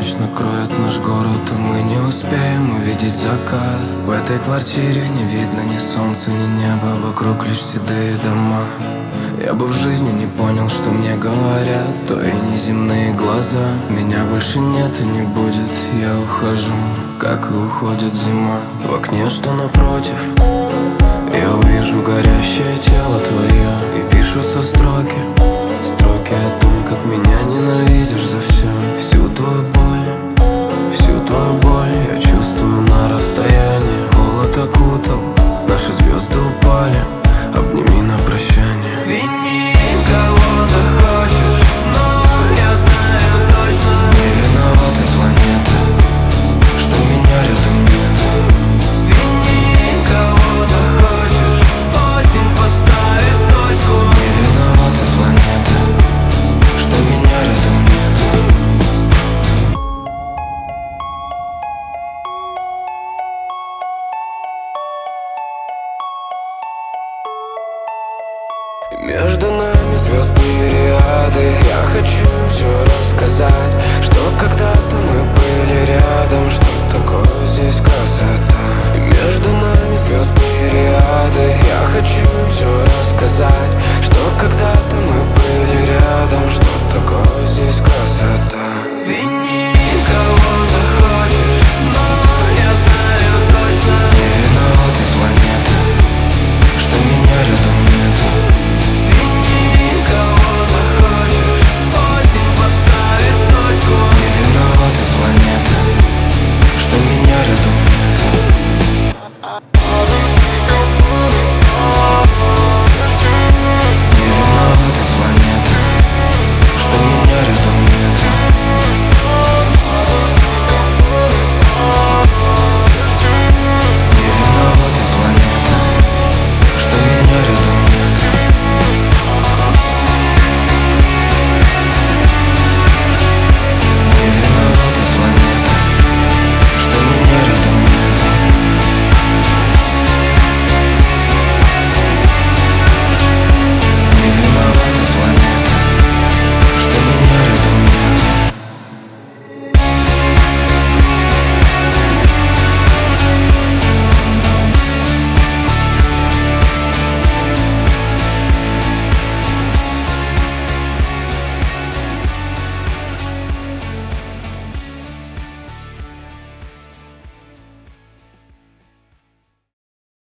ночь накроет наш город, и мы не успеем увидеть закат. В этой квартире не видно ни солнца, ни неба, вокруг лишь седые дома. Я бы в жизни не понял, что мне говорят твои неземные глаза. Меня больше нет и не будет, я ухожу, как и уходит зима. В окне, что напротив, я увижу горящее тело твое, и пишутся строки, строки о том, как меня ненавидишь за все. Всю твою боль я чувствую на расстоянии. Холод окутал, наши звезды упали, обними на прощание. Вини кого захочешь, но я знаю точно, не виновата планета, что меня рядом нет. вини кого захочешь, осень поставит точку, не виновата планета, что меня рядом нет. Между нами звезд мириады. Я хочу все рассказать, что когда-то мы были рядом, что такое здесь красота. И между